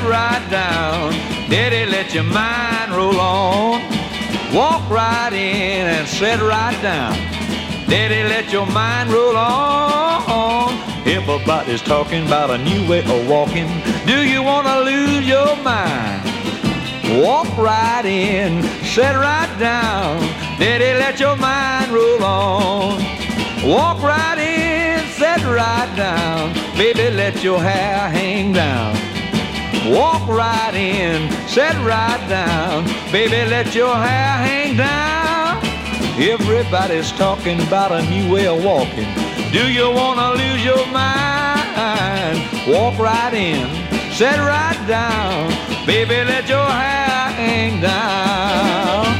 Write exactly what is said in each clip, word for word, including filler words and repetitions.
right down. Daddy, let your mind roll on. Walk right in and sit right down. Daddy, let your mind roll on. Everybody's talking about a new way of walking. Do you want to lose your mind? Walk right in, sit right down. Daddy, let your mind roll on. Walk right in, sit right down. Baby, let your hair hang down. Walk right in, sit right down. Baby, let your hair hang down. Everybody's talking about a new way of walking. Do you want to lose your mind? Walk right in, sit right down. Baby, let your hair hang down.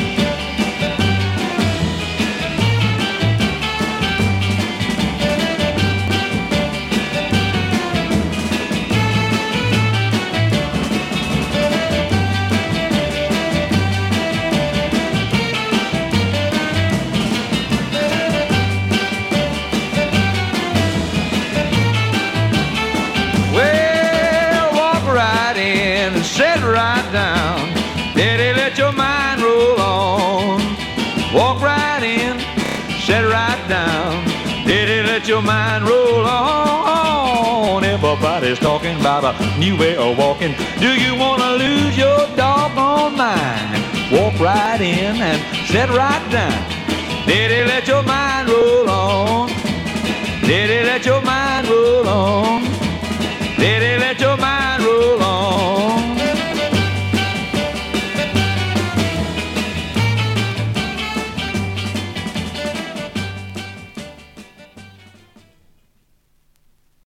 Sit right down. Daddy, let your mind roll on. Walk right in, sit right down. Daddy, let your mind roll on. Everybody's talking about a new way of walking. Do you want to lose your doggone mind? Walk right in and sit right down. Daddy, let your mind roll on. Daddy, let your mind roll on. Daddy, let your mind roll on.